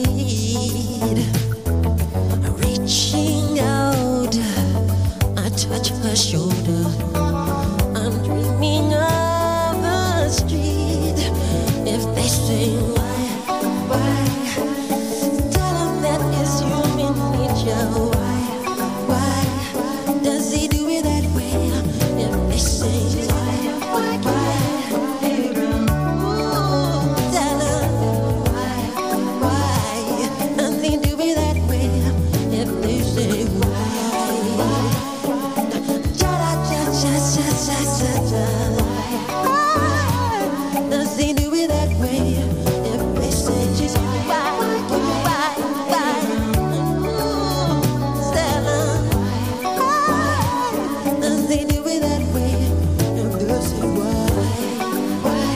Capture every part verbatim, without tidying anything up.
street, reaching out, I touch her shoulder. I'm dreaming of a street. If they say why, why, tell them that it's human nature. Why, why does he do it that way? If they say why, why, why, ooh, tell them why, why does he do it that way? If they say why, cha cha cha cha cha cha cha, why does he do it that way? If they say why, why, why, ooh, tell them why does he do it that way? If they say why, why,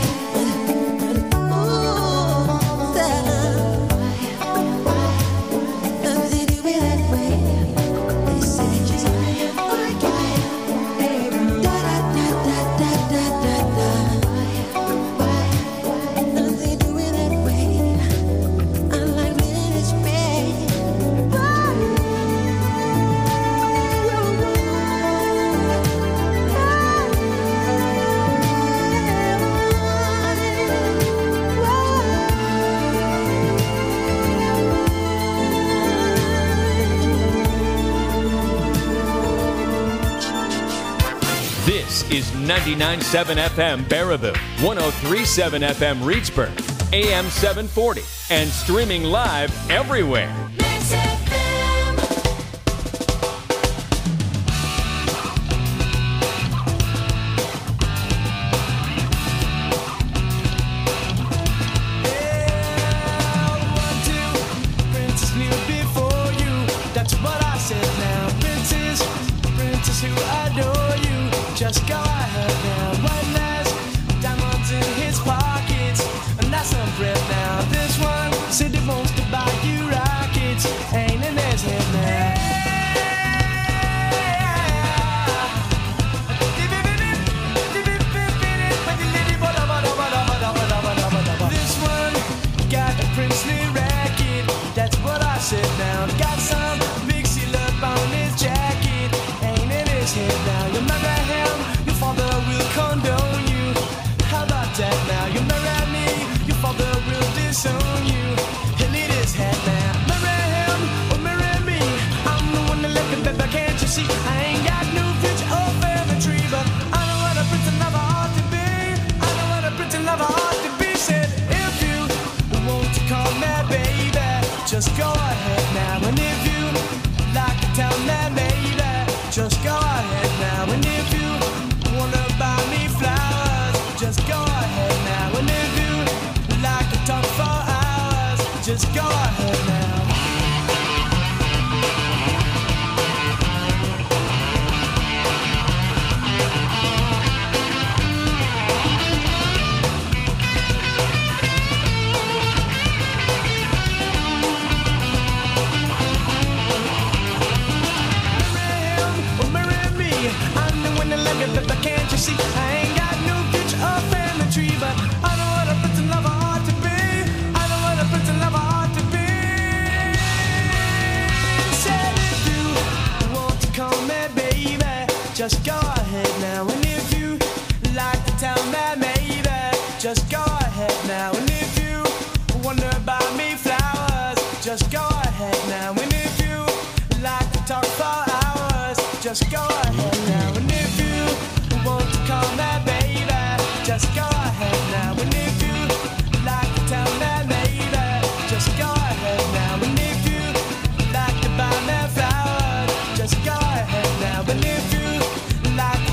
ooh, tell them why does he do it that way? They say why, why, da da da da da da da da. Why does he do it that way? I like living this way. This is ninety-nine point seven F M Baraboo, one oh three point seven F M Reedsburg, A M seven forty, and streaming live everywhere. Princess knew before you. That's what I said now. Princess, princess who adore you. Just go ahead now. One last diamonds in his pockets, and that's some breath now. This one said he wants to buy you rockets. Ain't in his head now. This one got a princely racket. That's what I said now. Got some big seal up on his jacket. Ain't in his head now. You marry him, your father will condone you. How about that now? You marry me, your father will disown you. He'll eat his head now. Marry him or marry me. I'm the one that left the baby, can't you see? I ain't got no future or family tree, but I know what a prince and lover ought to be. I know what a prince and lover ought to be. Said if you want to call me baby, just go ahead now. And if you like to tell me baby, just go ahead now. And if you wanna buy me flowers, just go ahead now. And if you like to talk for hours, just go ahead now. But can't you see? I ain't got no future or family tree, but I know what a prince and lover ought to be. I know what a prince and lover ought to be. Said if you want to call me baby, just go ahead now. And if you like to tell me maybe, just go ahead now. And if you wonder about me flowers, just go ahead now. And if you like to talk for hours, just go ahead now. And if you want to call me baby, just go ahead now. And if you like to tell me maybe, just go ahead now. And if you like to buy me flowers, just go ahead now. And if you like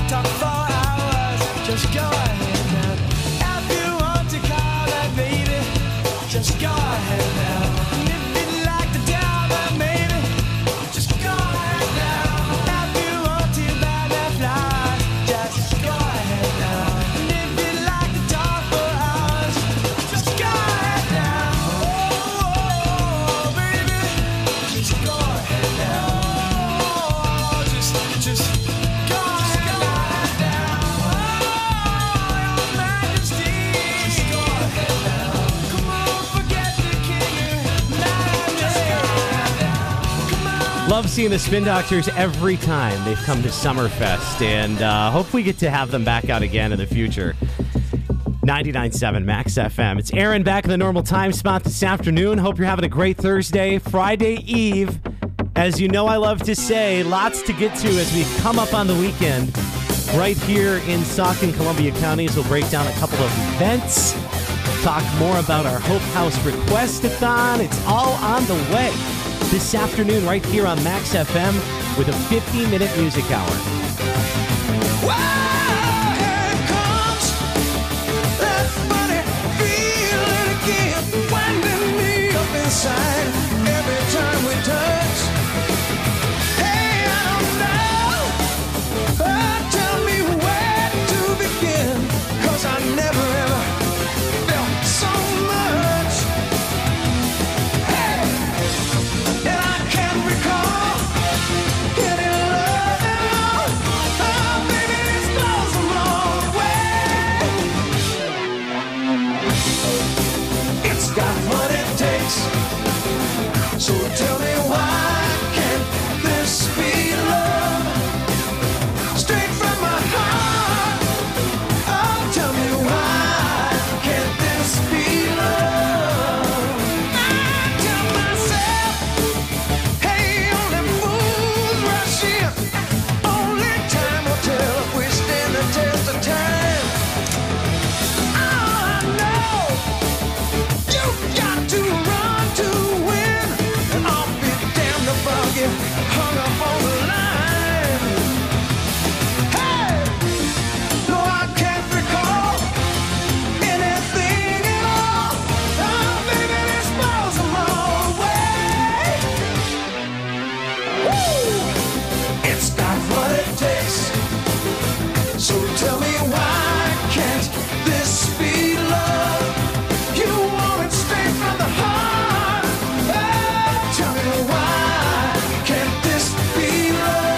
Love seeing the Spin Doctors every time they've come to Summerfest, and uh, hope we get to have them back out again in the future. ninety-nine point seven Max F M. It's Aaron back in the normal time spot this afternoon. Hope you're having a great Thursday, Friday Eve. As you know, I love to say, lots to get to as we come up on the weekend. Right here in Sauk and Columbia counties, we'll break down a couple of events, talk more about our Hope House Request-a-thon. It's all on the way this afternoon right here on Max F M with a fifteen-minute music hour. Wow, here it comes, that funny feeling again, winding me up inside every time we touch. Hey, I don't know, oh, tell me where to begin, 'cause I never ever felt so much. Hey, and I can't recall any love at all. Oh, baby, this blows them all away. It's got what it takes. So tell me, why can't this be love? Straight from my heart. Oh, tell me, why can't this be love? I tell myself, hey, only fools rush in. Only time will tell if we stand the test of time. Oh, I know you got to run to win, and I'll be damned if I'll get hung up on the line. Hey, no, I can't recall anything at all. Oh, baby, this blows them all away. Woo! It's got what it takes. So tell me, why can't this be love? You want it straight from the heart. Oh, tell me, why can't this be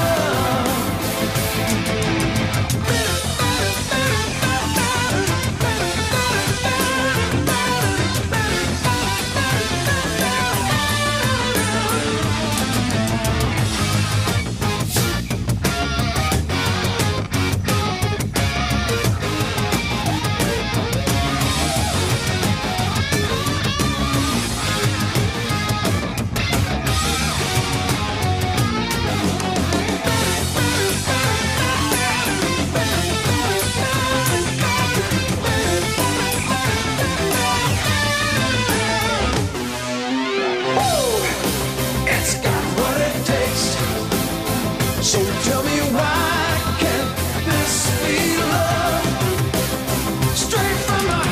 It's got what it takes. So tell me, why can't this be love? Straight from my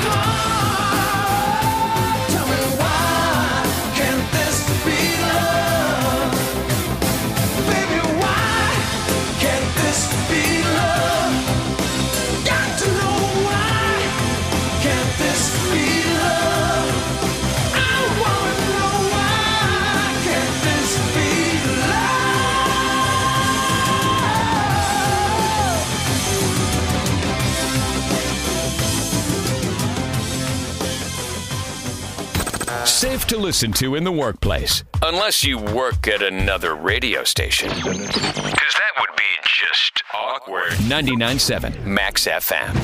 heart. Tell me, why can't this be love? Baby, why can't this be love? Got to know, why can't this be love? I wanna know, why can't this be love? Safe to listen to in the workplace, unless you work at another radio station. Because that would be just awkward. ninety-nine point seven Max F M.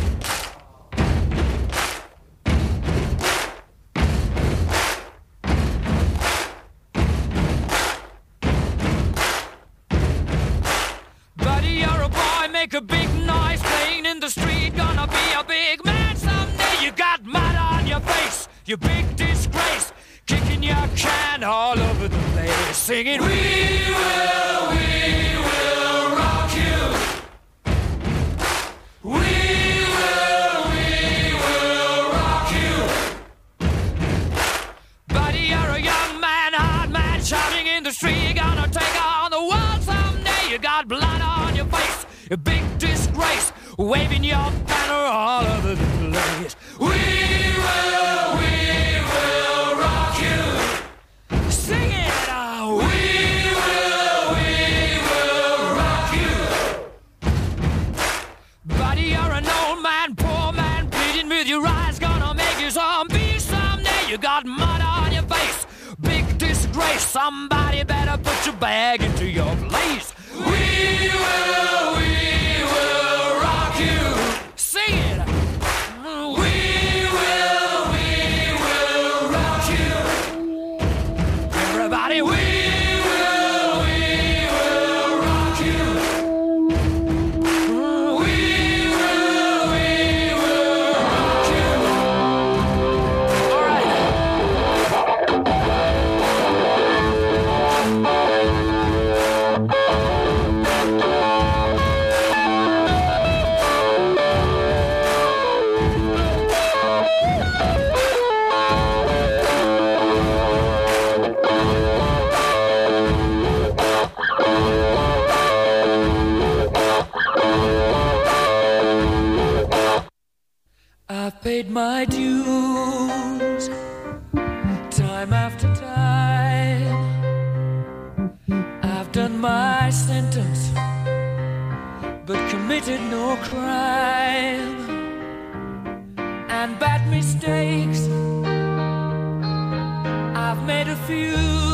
Buddy, you're a boy, make a big noise playing in the street. Gonna be a big man someday. You got mud on your face, you big disgrace. Kicking your can all over the place. Singing, we will, we will rock you. We will, we will rock you. Buddy, you're a young man, hard man, shouting in the street. You're gonna take on the world someday. You got blood on your face, a big disgrace, waving your banner all over the place. We will, we will rock you. Sing it out. We will, we will rock you. Buddy, you're an old man, poor man, pleading with your eyes, gonna make you zombie someday. You got mud on your face, big disgrace. somebody better put your bag into your place. We will, we will rock you. Sing it. We will, we will rock you. Everybody, we will, we will rock you. We will, we will rock you. All right. I've paid my dues time after time. I've done my sentence, but committed no crime. And bad mistakes, I've made a few.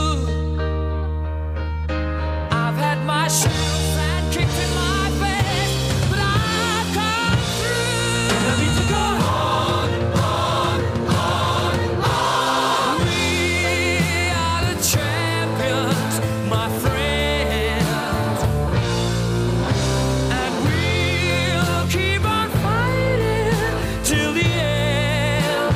I've had my shells and kicked in my face, but I've come through. I need to go on, on, on, on. We are the champions, my friends, and we'll keep on fighting till the end.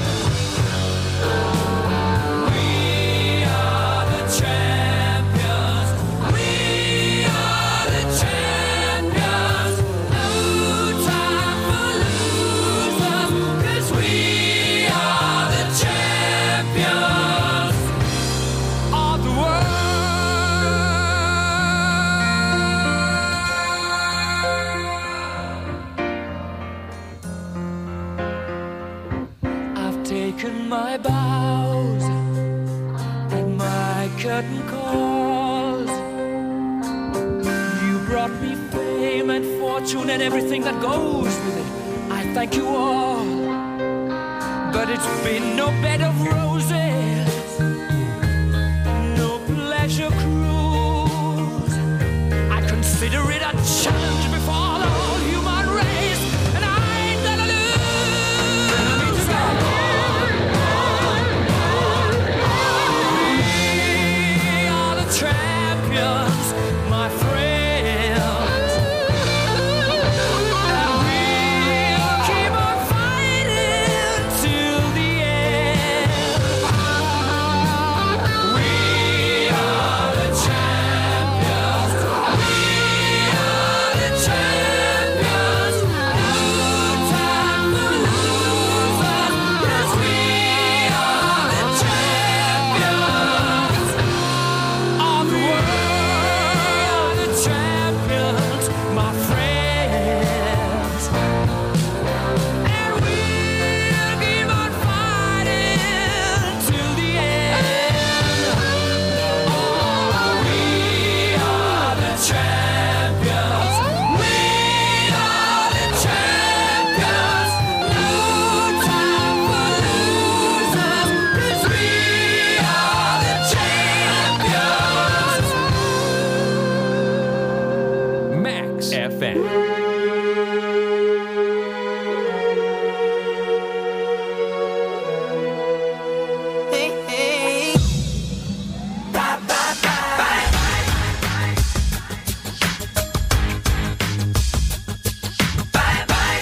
We are the champions. We are the champions. No time for losers, 'cause we are the champions of the world. I've taken my bows and my curtain calls. You brought me fame and fortune and everything that goes with it. I thank you all, but it's been no bed of roses, no pleasure cruise. I consider it a challenge before the whole human race, and I ain't gonna lose. We are the champions, my friends, and we'll keep on fighting till the end. We are the champions. We are the champions. No time for losers, 'cause we are the champions of the world. The champions, my friends, and we'll keep on fighting till the end. Oh, we are the champions. We are the champions. No time for losers, 'cause we are the champions. Max F M. Hey, hey. Bye, bye, bye. Bye, bye.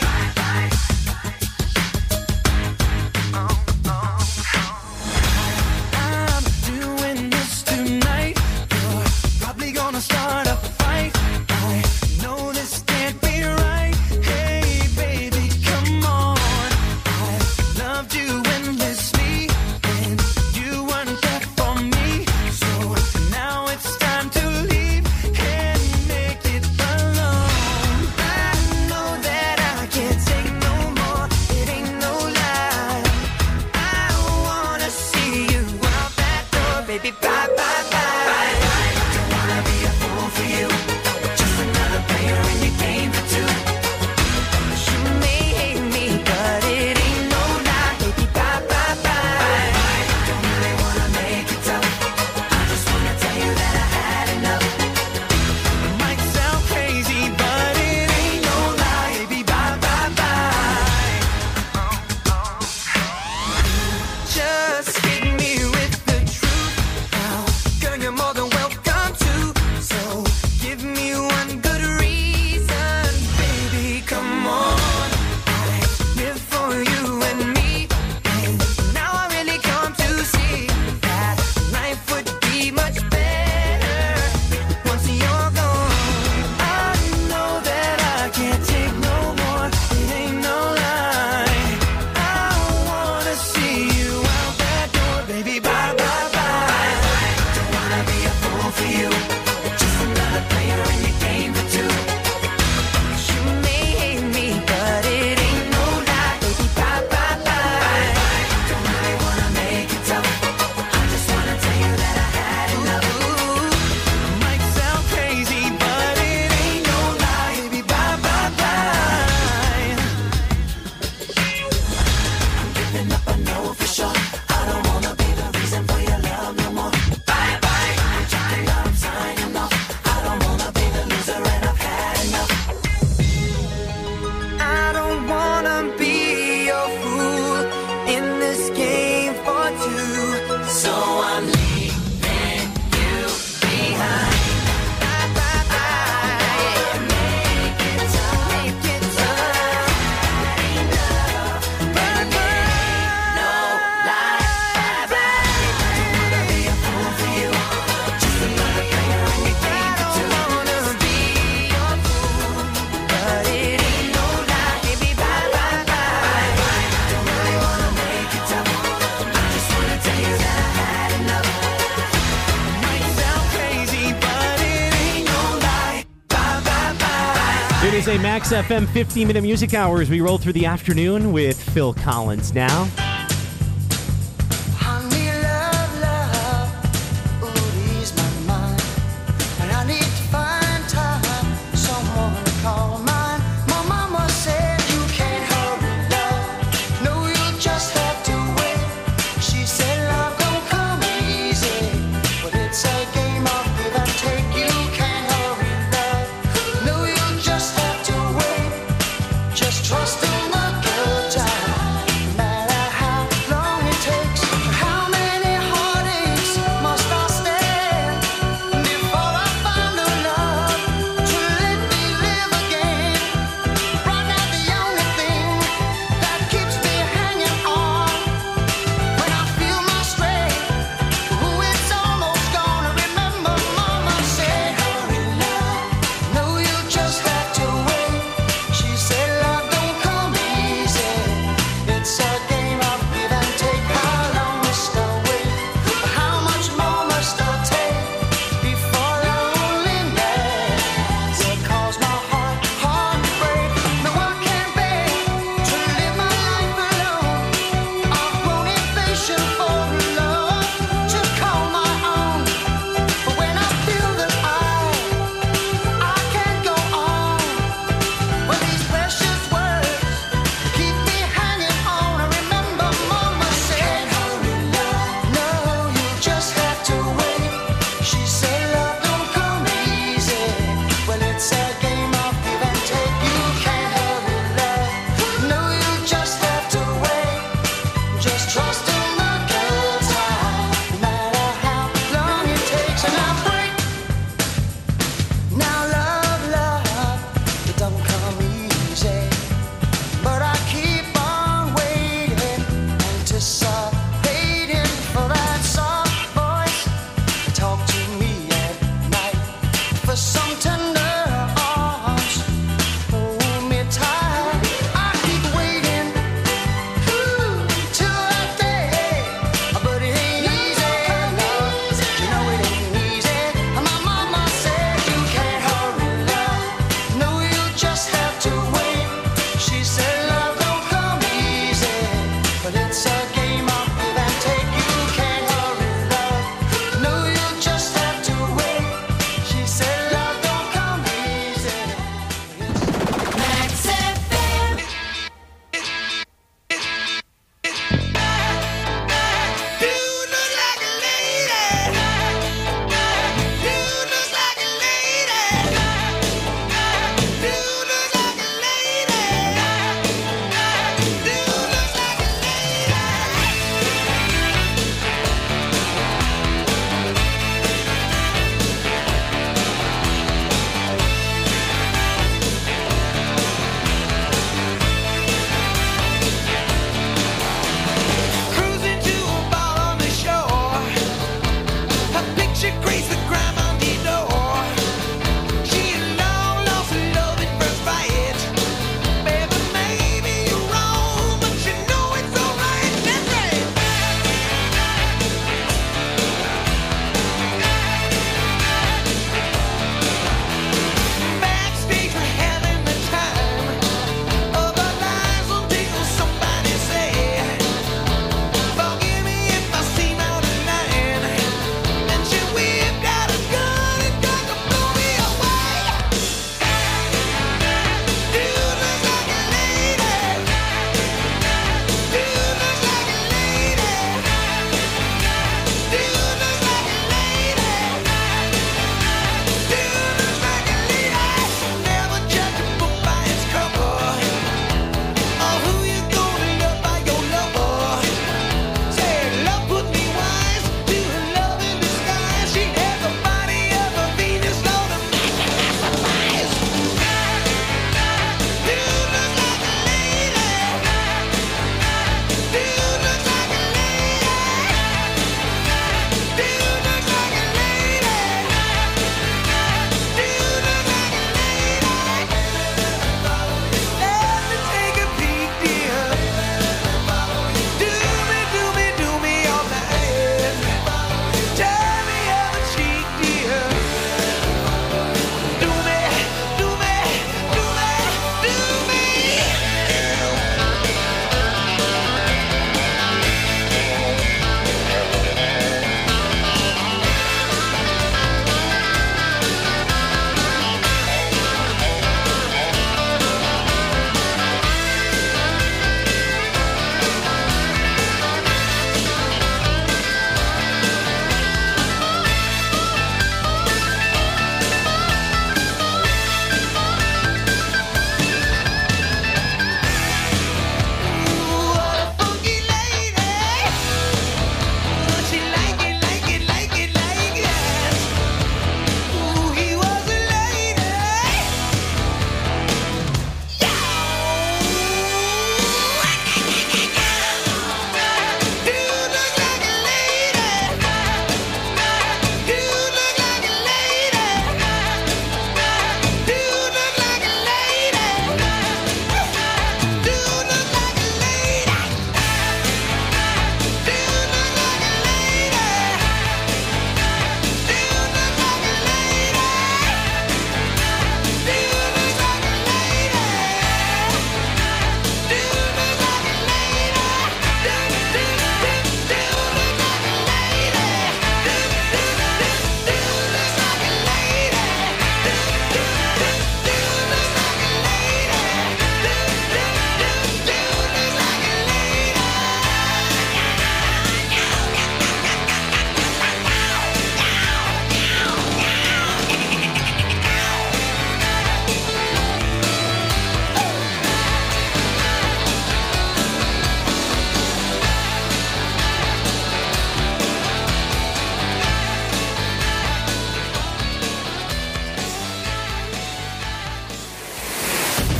I'm doing this tonight. You're probably gonna start a fight. I know this can't be right. Hey, baby, come on. I loved you endlessly, and you weren't there for me. So now it's time to leave and make it alone. I know that I can't take no more. It ain't no lie. I wanna see you out that door, baby. Bye, bye, bye. Don't wanna be a fool for you. Just another player in your game for two. You may hate me, but it ain't no lie, baby. Bye, bye, bye. Don't really wanna make it tough. I just wanna is a Max F M fifteen-minute music hour as we roll through the afternoon with Phil Collins now. Honey, love, love, ooh, ease my mind. And I need to find time, someone to call mine. My mama said you can't hurry, love. No, you just have to wait. She said love don't come easy, but it's a game of give and take. You can't hurry, love. No, you just have to wait. Just trust in the good time. No matter how long it takes. How many heartaches must I stand before I find a love to let me live again? Right now the only thing that keeps me hanging on, when I feel my strength, ooh, it's almost gone. I remember mama said, hurry love, no, you just have to wait. She said love don't come easy, it's a game of give and take. How long must I wait? How much more must I take before loneliness will cause my heart, heart to break? No, I can't bear to live my life alone. I've grown impatient for love to call my own. But when I feel that I, I can't go on, when these precious words keep me hanging on, I remember mama said, hurry love, no, you just have to wait. She said love don't come easy, well it's a game of give and take. You can't hurry love, no, you just have to wait. Just trust in the good time, no matter how long it takes. And I break. Now love, love, it don't come easy, but I keep on waiting, anticipating for that soft voice to talk to me at night, for some tender arms, hold me tight. I keep waiting, ooh, till that day, but it ain't easy, no, you know it ain't easy.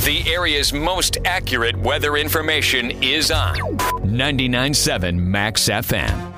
The area's most accurate weather information is on ninety-nine point seven Max F M.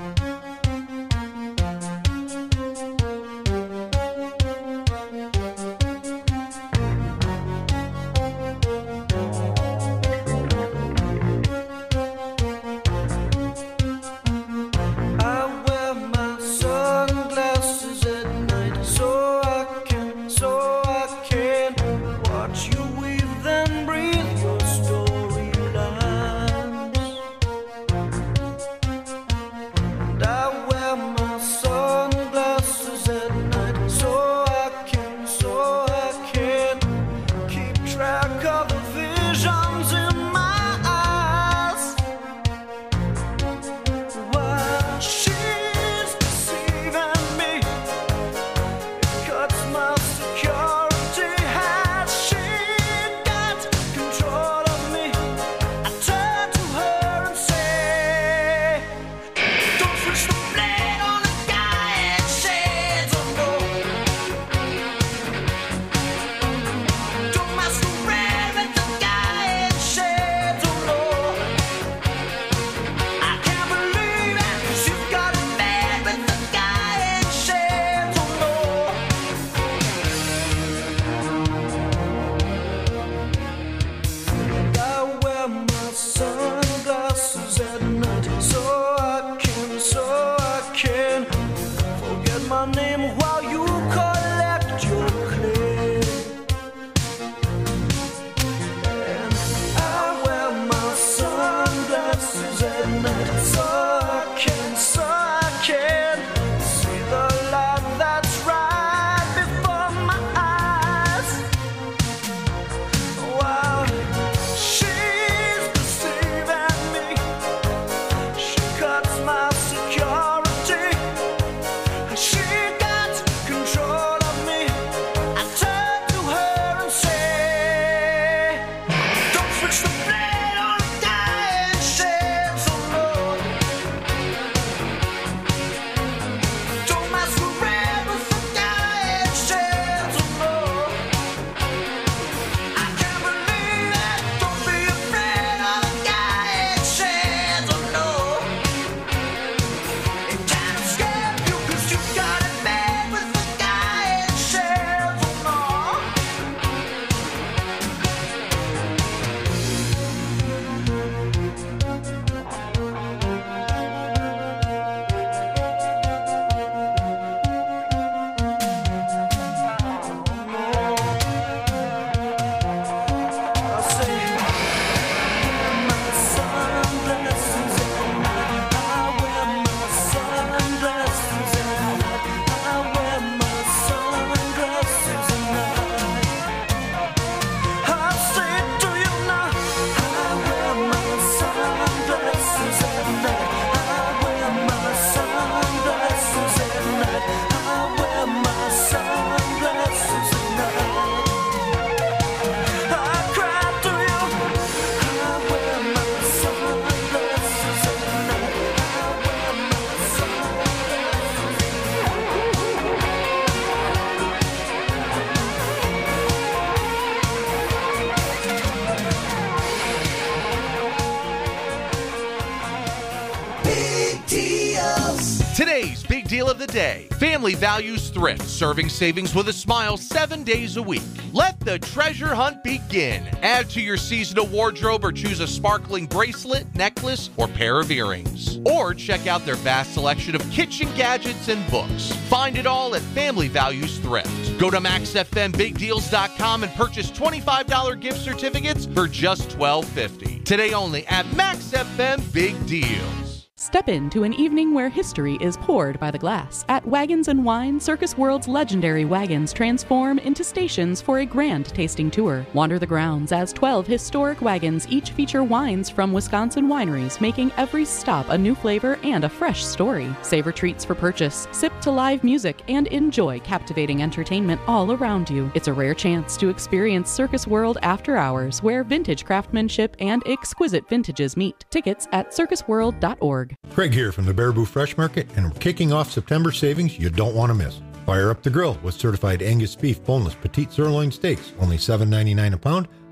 Today's big deal of the day. Family Values Thrift, serving savings with a smile seven days a week. Let the treasure hunt begin. Add to your seasonal wardrobe or choose a sparkling bracelet, necklace, or pair of earrings. Or check out their vast selection of kitchen gadgets and books. Find it all at Family Values Thrift. Go to max f m big deals dot com and purchase twenty-five dollars gift certificates for just twelve fifty. Today only at Max F M Big Deals. Step into an evening where history is poured by the glass. At Wagons and Wine, Circus World's legendary wagons transform into stations for a grand tasting tour. Wander the grounds as twelve historic wagons each feature wines from Wisconsin wineries, making every stop a new flavor and a fresh story. Savor treats for purchase, sip to live music, and enjoy captivating entertainment all around you. It's a rare chance to experience Circus World after hours, where vintage craftsmanship and exquisite vintages meet. Tickets at circus world dot org. Craig here from the Baraboo Fresh Market, and we're kicking off September savings you don't want to miss. Fire up the grill with certified Angus beef boneless petite sirloin steaks, only seven ninety-nine a pound,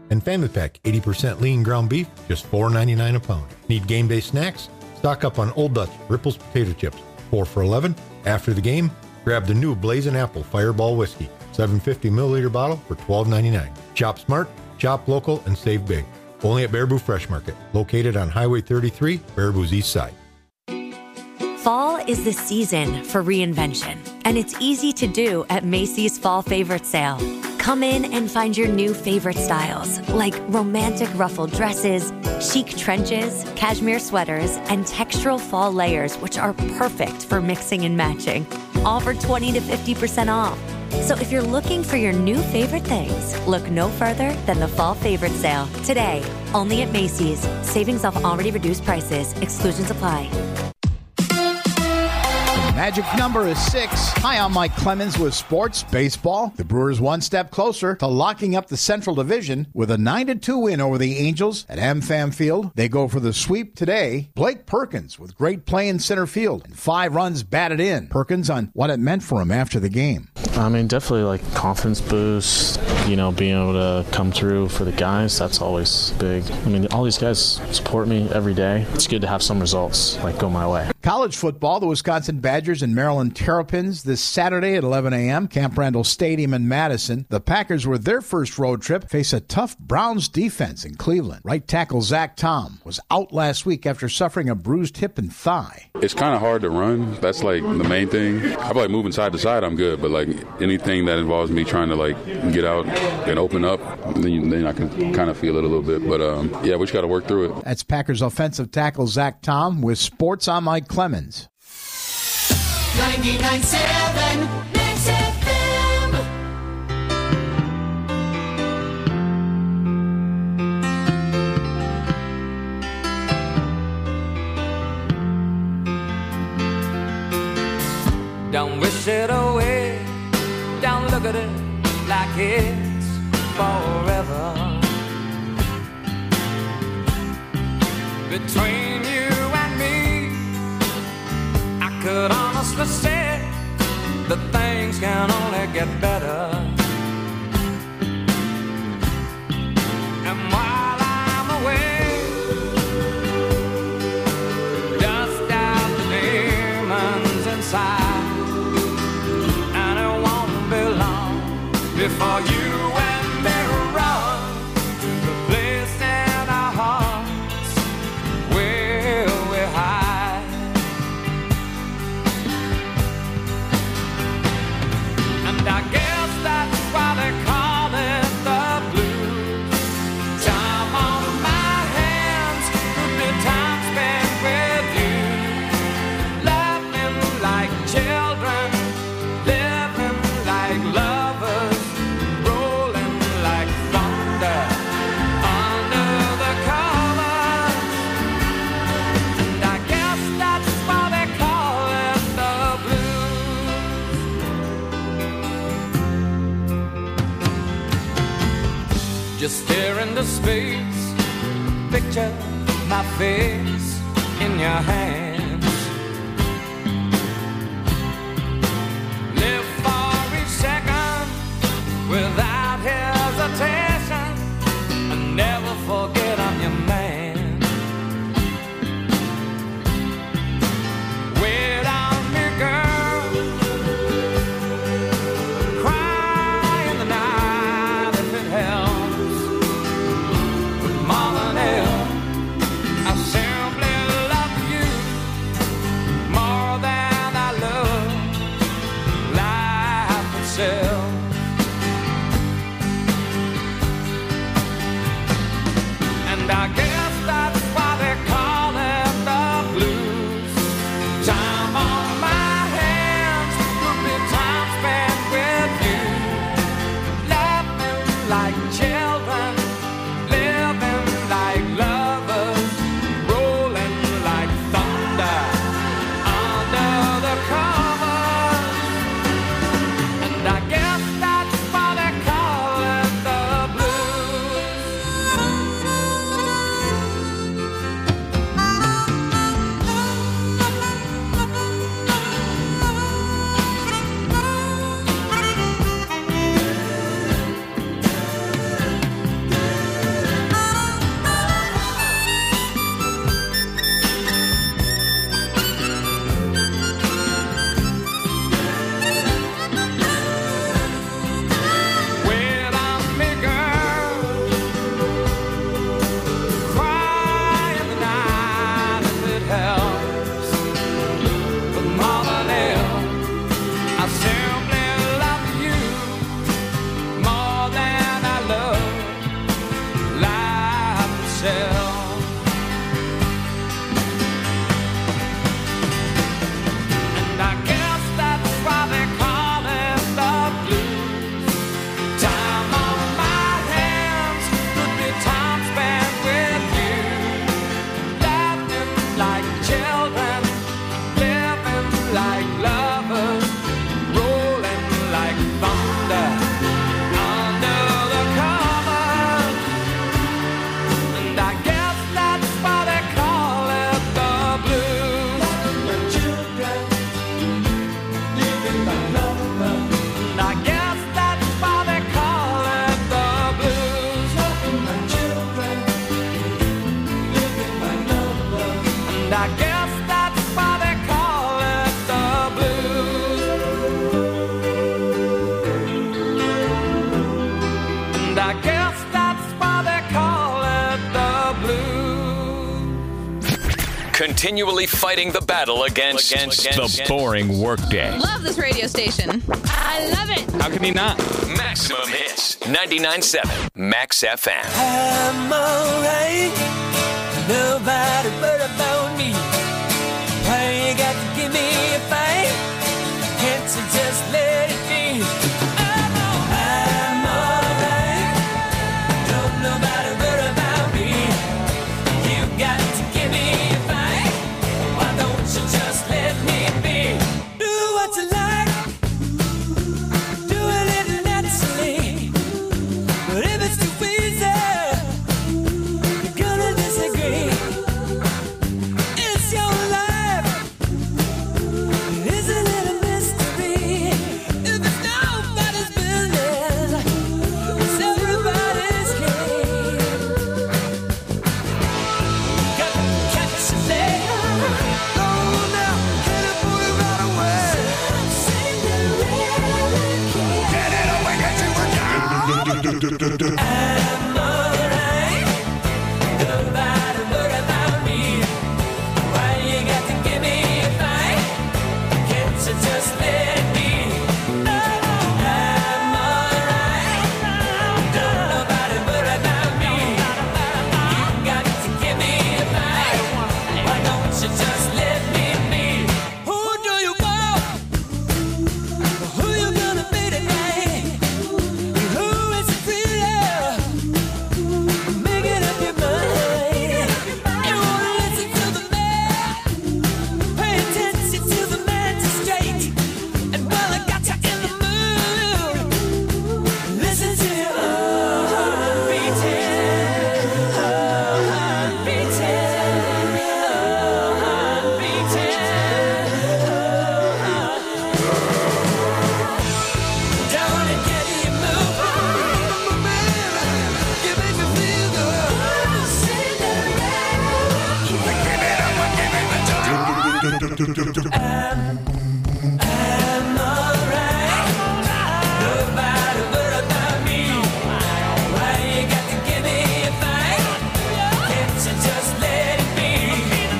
And Family Pack eighty percent lean ground beef, just four ninety-nine a pound. Need game day snacks? Stock up on Old Dutch Ripples potato chips, four for eleven. After the game, grab the new Blazing Apple Fireball Whiskey, seven fifty milliliter bottle for twelve ninety-nine. Shop smart, shop local, and save big. Only at Baraboo Fresh Market, located on Highway thirty-three, Baraboo's east side. Fall is the season for reinvention, and it's easy to do at Macy's Fall Favorite Sale. Come in and find your new favorite styles, like romantic ruffled dresses, chic trenches, cashmere sweaters, and textural fall layers, which are perfect for mixing and matching. All for twenty to fifty percent off. So if you're looking for your new favorite things, look no further than the Fall Favorite Sale. Today, only at Macy's. Savings off already reduced prices. Exclusions apply. Magic number is six. Hi, I'm Mike Clemens with Sports Baseball. The Brewers one step closer to locking up the Central Division with a nine to two win over the Angels at AmFam Field. They go for the sweep today. Blake Perkins with great play in center field and five runs batted in. Perkins on what it meant for him after the game. I mean, definitely like confidence boost, you know, being able to come through for the guys, that's always big. I mean, all these guys support me every day. It's good to have some results like go my way. College football, the Wisconsin Badgers and Maryland Terrapins this Saturday at eleven a.m. Camp Randall Stadium in Madison. The Packers, with their first road trip, face a tough Browns defense in Cleveland. Right tackle Zach Tom was out last week after suffering a bruised hip and thigh. It's kind of hard to run. That's like the main thing. I feel like moving side to side, I'm good, but like anything that involves me trying to like get out and open up, then, then I can kind of feel it a little bit. But um, yeah, we just got to work through it. That's Packers offensive tackle Zach Tom with Sports. I'm Mike Clemens. ninety-nine point seven Mix F M. Don't wish it away. Don't look at it like it's forever. Between you and me, I could honestly say that things can only get better. And while I'm away, dust out the demons inside, and it won't be long before you and me run to the place in our hearts where we hide. And I guess that's why they call it the blues. Time on my hands could be time spent with you, laughing like children, living like lovers, rolling like thunder under the covers. And I guess that's why they call it the blues. Just stare into space, picture my face in your hands. Live for each second without hesitation, and never forget I'm your man. Wait on me, girl. Cry in the night if it helps. But more than ever, I simply love you more than I love life itself. And I guess that's why they call it the blues. Time on my hands could be time spent with you, laughing like children, living like lovers, rolling like thunder under the covers. And I guess like thunder under the cover. And I guess that's why they call it the blues. My children living by number. And I guess that's why they call it the blues. My children living by number. And I guess that's why they call it the blues. And I guess that's why they call it the blues. Continually fighting the battle against, against the boring workday. Love this radio station. I love it. How can he not? Maximum Hits, ninety-nine point seven Max F M. I'm alright. Nobody but about me. Why you got to give me a fight? Can't you just let it be? I'm alright. I'm alright. Don't nobody worry about me. You got to give me a fight. Why don't you just let me be? Do what you like. Do it little naturally. But if it's too easy, you're gonna disagree. It's your life. Isn't it a mystery? If it's nobody's business, it's everybody's game. Got to catch a leg. Go now, get it, put it right away. Get it away, get you a job. I'm alright. Nobody worry about me. Why you got to give me a fight? Can't you just let it be? I'm alright. Don't nobody worry about me. You got to give me a fight. Why don't you just let me be? Who do you want? Who you gonna be tonight? Who is it really? Make it up your mind. You wanna listen to the man? Pay attention to the magistrate. And while I got you in the mood, listen to your heart beating, heart beating, heart beating. Don't it get you moving? You make me feel good. I'm, I'm alright. Nobody worry about me. Why you got to give me a fight? Can't you just let it be?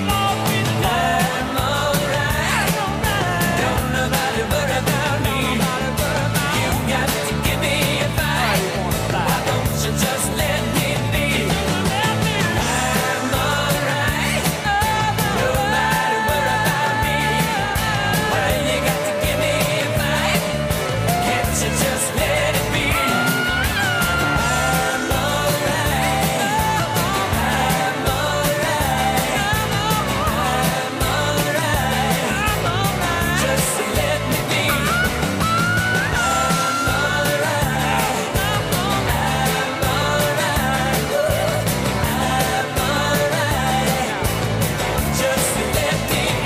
I'm alright. Don't nobody worry about me. You got to give me a fight. Why don't you just let me be? I'm alright. Nobody worry about me. Why you got to give me a fight? Can't you just let it be? I'm alright. I'm alright. I'm alright. Just let me be. I'm alright. I'm alright. I'm alright. Just let me be.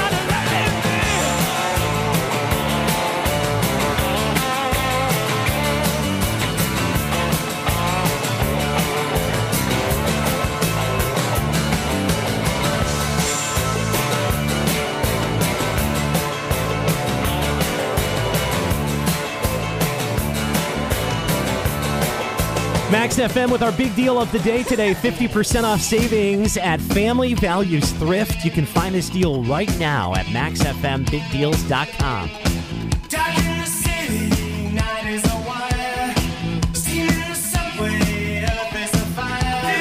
Max F M with our big deal of the day today, fifty percent off savings at Family Values Thrift. You can find this deal right now at max f m big deals dot com. Dark in the city, night is a wire. Steam in the subway, earth is a fire.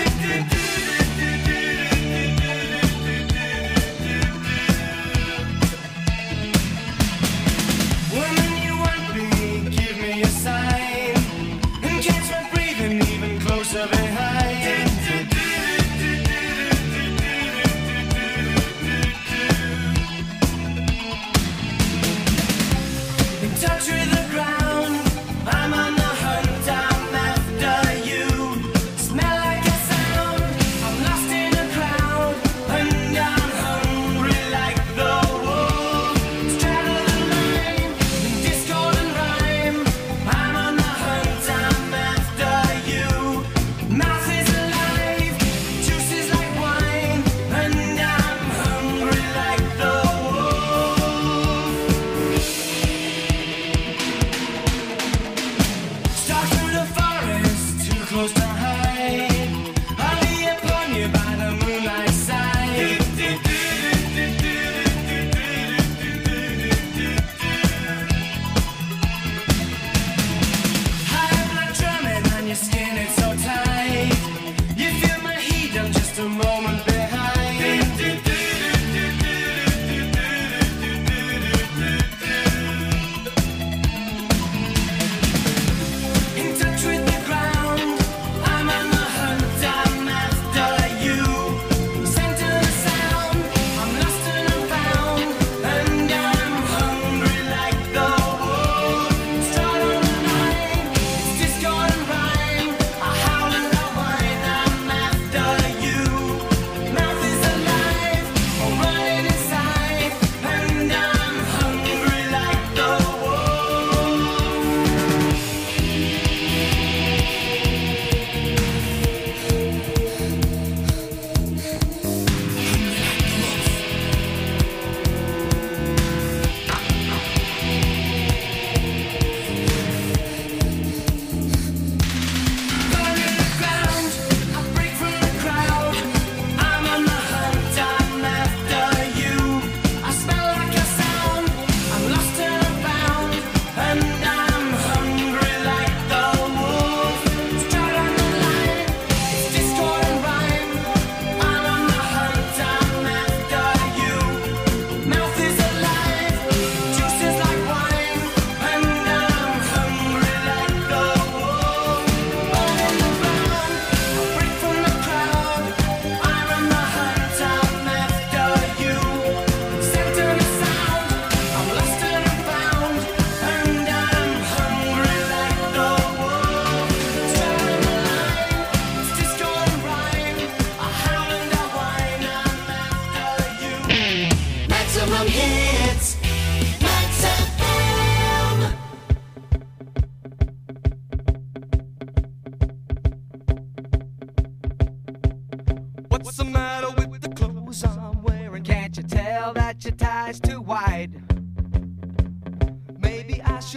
Woman, you want me, give me a sign. And catch my breathing even closer behind.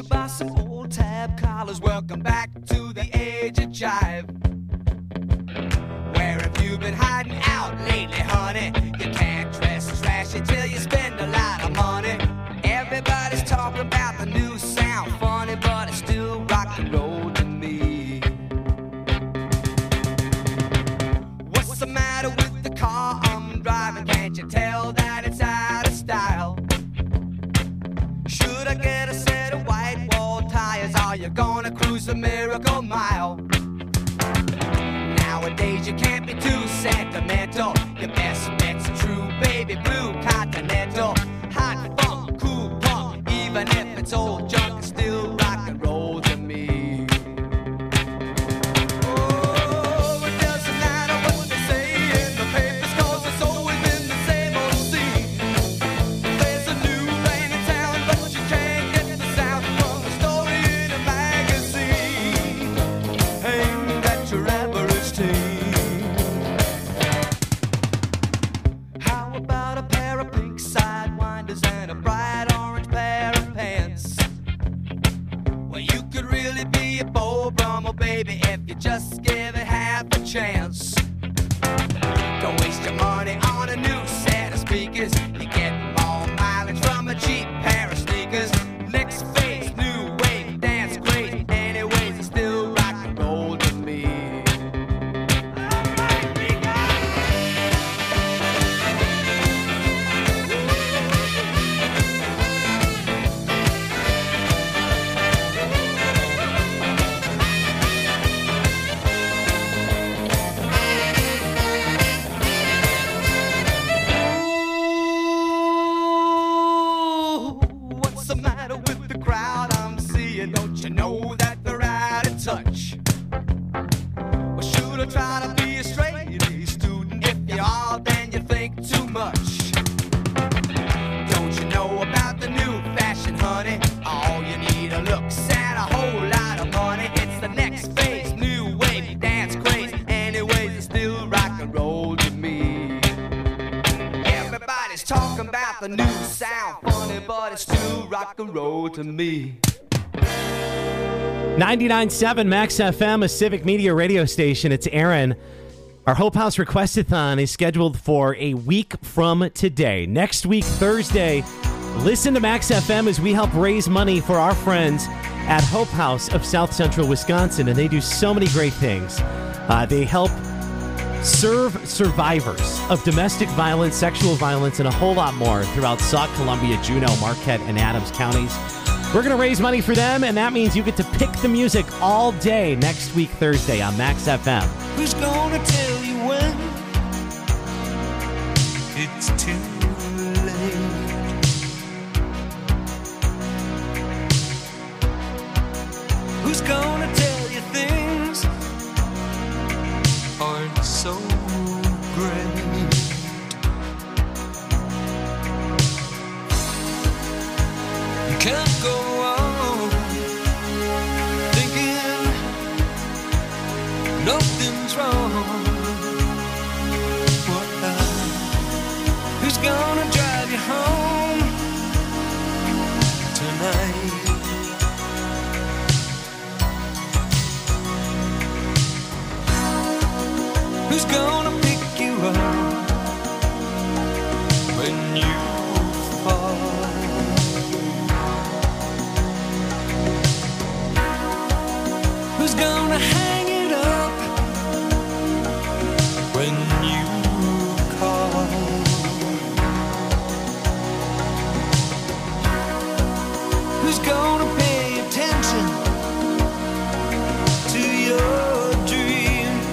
buy some old tab collars. Welcome back to the age of jive. Where have you been hiding out lately, honey? You can't dress as flashy till you spend a lot of money. Everybody's talking about the new sound, funny, but it's still rock and roll to me. What's the matter with the car I'm driving? Can't you tell that it's out of style? Should I get a set of white wall tires? Are you gonna cruise the Miracle Mile? Nowadays you can't be too sentimental. Your best bet's a true baby blue Continental. Hot funk, cool punk, even if it's old junk, it's still rock and roll to me. Oh, it doesn't matter what they say in the papers, 'cause it's always been the same old scene. There's a new rain in town, but you can't get the sound from a story in a magazine aimed at your average teen. How about a pair of pink sidewinders and a bright orange pair of pants? Well, you could really be a Beau Brummel, baby, if you just give it half a chance. Don't waste your money on a new set of speakers. You get more mileage from a cheap pair of sneakers. Next phase, new wave, dance great. Anyways, it's still rock and roll to me. What's the matter with the crowd I'm seeing? Don't you know that they're out of touch? Well, should I try to be a straight A student? If you are, then you think too much. Don't you know about the new fashion, honey? All you need are looks and a whole lot of money. It's the next phase, new wave, dance craze. Anyways, it's still rock and roll to me. Everybody's talking about the new sound, funny, but it's still rock and roll to me. ninety-nine point seven Max F M, a Civic Media radio station. It's Aaron. Our Hope House Requestathon is scheduled for a week from today. Next week, Thursday, listen to Max F M as we help raise money for our friends at Hope House of South Central Wisconsin, and they do so many great things. Uh, they help serve survivors of domestic violence, sexual violence, and a whole lot more throughout Sauk, Columbia, Juneau, Marquette, and Adams counties. We're going to raise money for them, and that means you get to pick the music all day next week, Thursday, on Max F M. Who's gonna tell you when it's too late? Who's gonna tell you things aren't so great? You can't go on thinking nothing's wrong. What, uh, who's gonna drive you home tonight? Who's gonna pick you up when you fall? Who's gonna hang it up when you call? Who's gonna pay attention to your dreams?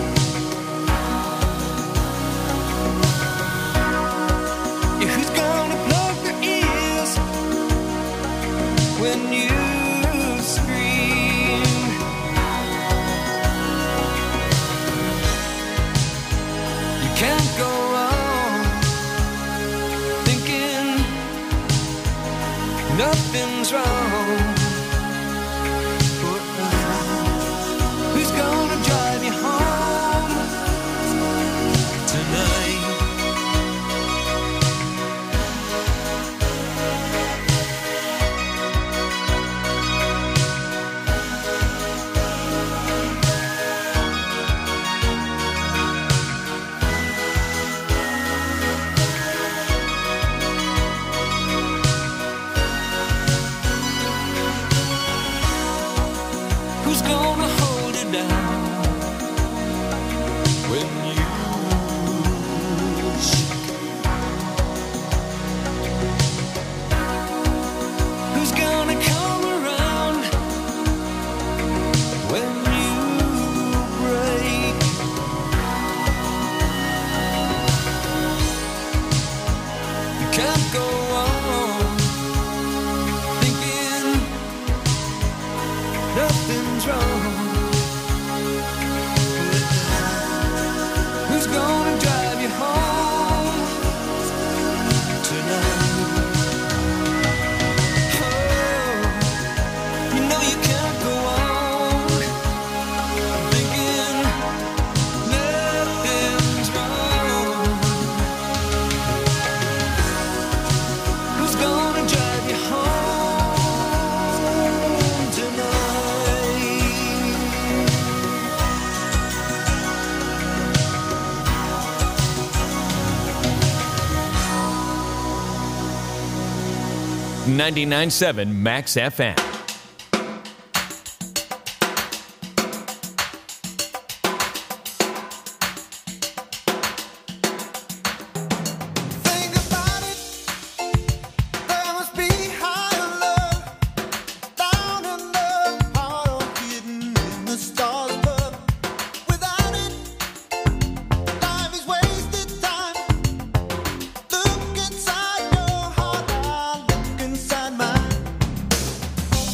Yeah, who's gonna plug their ears when you scream? Who's gonna hold it down when you shake? Who's gonna come around when you break? You can't go on thinking nothing's wrong. Who's gonna drive you home tonight? Oh, you know you can't go on thinking nothing's wrong. Who's gonna drive you home tonight? ninety-nine point seven Max F M. Think about it. There must be higher love down in the heart or hidden in the stars above. Without it, life is wasted time. Look inside your heart, I'll look inside mine.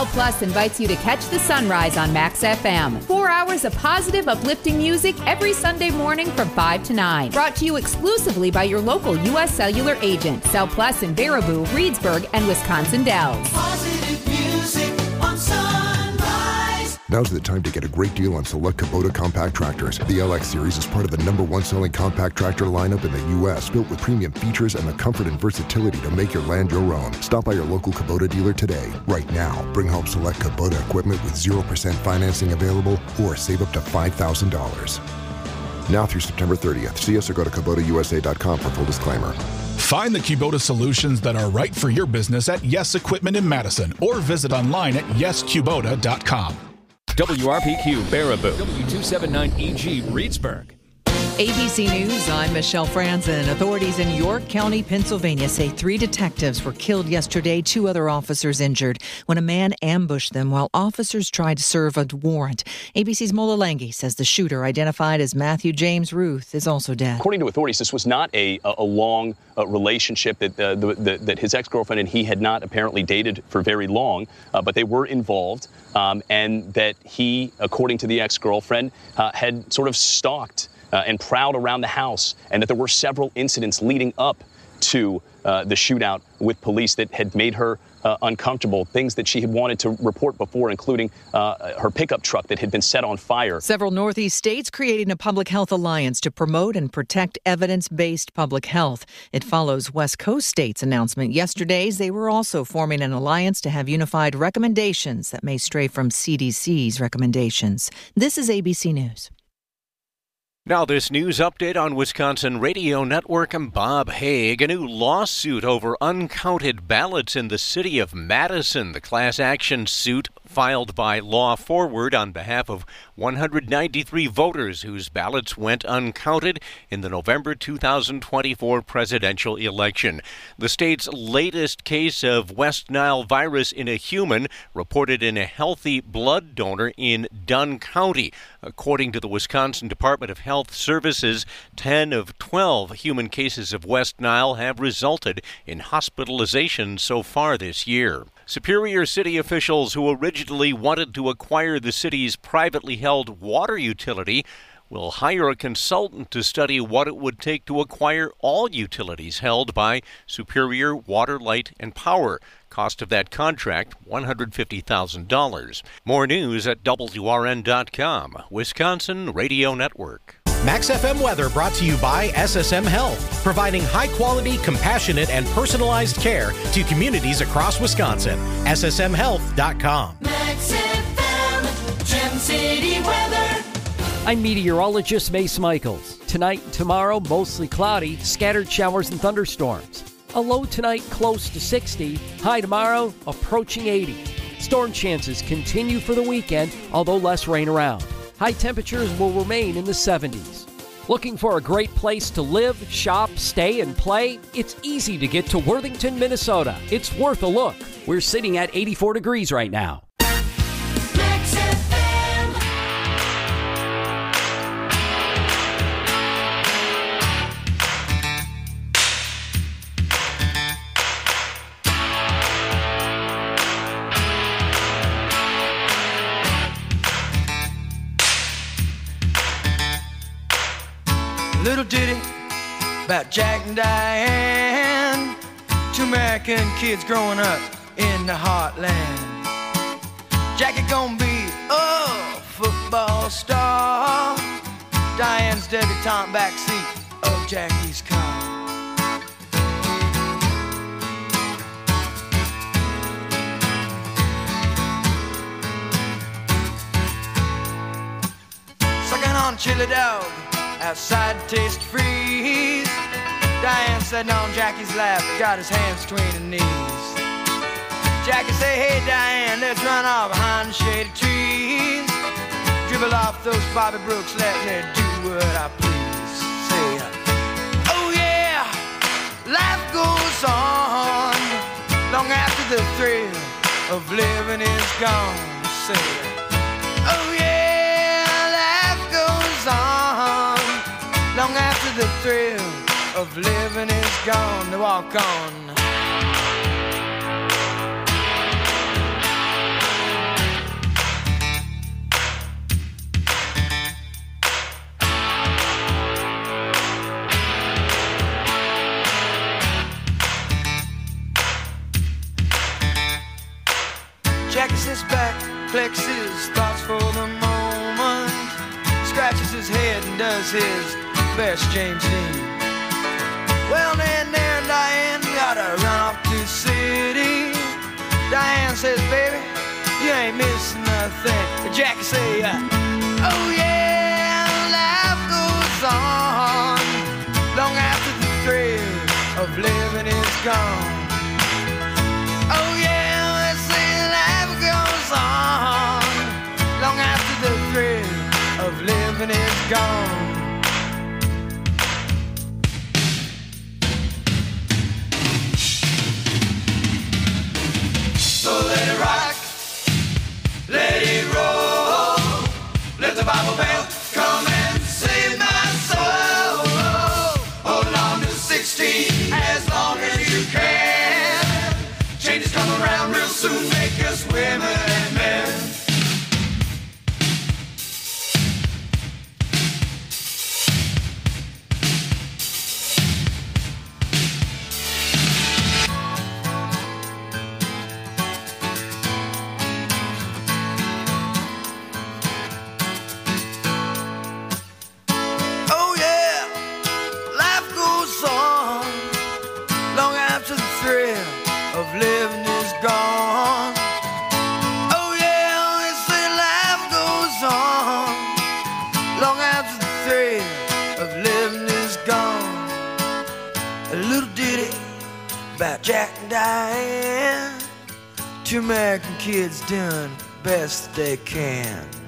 Cell Plus invites you to catch the sunrise on Max F M. Four hours of positive, uplifting music every Sunday morning from five to nine. Brought to you exclusively by your local U S Cellular agent. Cell Plus in Baraboo, Reedsburg, and Wisconsin Dells. Positive music on Sunrise. Now's the time to get a great deal on select Kubota compact tractors. The L X Series is part of the number one selling compact tractor lineup in the U S, built with premium features and the comfort and versatility to make your land your own. Stop by your local Kubota dealer today. Right now, bring home select Kubota equipment with zero percent financing available or save up to five thousand dollars. Now through September thirtieth. See us or go to Kubota U S A dot com for full disclaimer. Find the Kubota solutions that are right for your business at Yes Equipment in Madison or visit online at yes kubota dot com. W R P Q Baraboo, W two seventy-nine E G Reedsburg. A B C News, I'm Michelle Franzen. Authorities in York County, Pennsylvania say three detectives were killed yesterday, two other officers injured when a man ambushed them while officers tried to serve a warrant. A B C's Mola Langi says the shooter, identified as Matthew James Ruth, is also dead. According to authorities, this was not a, a long uh, relationship that, uh, the, the, that his ex-girlfriend and he had not apparently dated for very long, uh, but they were involved, um, and that he, according to the ex-girlfriend, uh, had sort of stalked Uh, and prowled around the house, and that there were several incidents leading up to uh, the shootout with police that had made her uh, uncomfortable, things that she had wanted to report before, including uh, her pickup truck that had been set on fire. Several Northeast states creating a public health alliance to promote and protect evidence-based public health. It follows West Coast states' announcement yesterday. They were also forming an alliance to have unified recommendations that may stray from C D C's recommendations. This is A B C News. Now this news update on Wisconsin Radio Network. I'm Bob Haig. A new lawsuit over uncounted ballots in the city of Madison. The class action suit filed by Law Forward on behalf of one hundred ninety-three voters whose ballots went uncounted in the November two thousand twenty-four presidential election. The state's latest case of West Nile virus in a human reported in a healthy blood donor in Dunn County. According to the Wisconsin Department of Health Services, ten of twelve human cases of West Nile have resulted in hospitalization so far this year. Superior City officials who originally wanted to acquire the city's privately held water utility will hire a consultant to study what it would take to acquire all utilities held by Superior Water, Light, and Power. Cost of that contract, one hundred fifty thousand dollars. More news at W R N dot com, Wisconsin Radio Network. Max F M weather brought to you by S S M Health, providing high-quality, compassionate, and personalized care to communities across Wisconsin. S S M health dot com. Max F M, Gem City weather. I'm meteorologist Mace Michaels. Tonight and tomorrow, mostly cloudy, scattered showers and thunderstorms. A low tonight close to sixty, high tomorrow approaching eighty. Storm chances continue for the weekend, although less rain around. High temperatures will remain in the seventies. Looking for a great place to live, shop, stay, and play? It's easy to get to Worthington, Minnesota. It's worth a look. We're sitting at eighty-four degrees right now. Max F M. Little ditty about Jack and Diane, two American kids growing up in the heartland. Jackie gonna be a football star, Diane's debutante backseat of Jackie's car. Sucking on chili dog outside to taste freeze. Diane sitting on Jackie's lap, got his hands between her knees. Jackie say, hey Diane, let's run off behind the shady trees. Dribble off those Bobby Brooks, let me do what I please. Say, oh yeah, life goes on long after the thrill of living is gone. Say, oh yeah, life goes on long after the thrill of living is gone. To walk on. shakes his back, flexes thoughts for the moment, scratches his head and does his best James Dean. Well, then there Diane gotta run off to the city. Diane says, baby, you ain't missing nothing. Jackie say, uh, oh yeah, life goes on long after the thrill of living is gone. Oh yeah, they say life goes on long after the thrill of living is gone. So let it rock, let it roll, let the Bible bell come and save my soul. Hold on to sixteen as long as you can. Changes come around real soon, make us women and men. Living is gone. Oh yeah, they say life goes on long after the thrill of living is gone. A little ditty about Jack and Diane, two American kids doing best they can.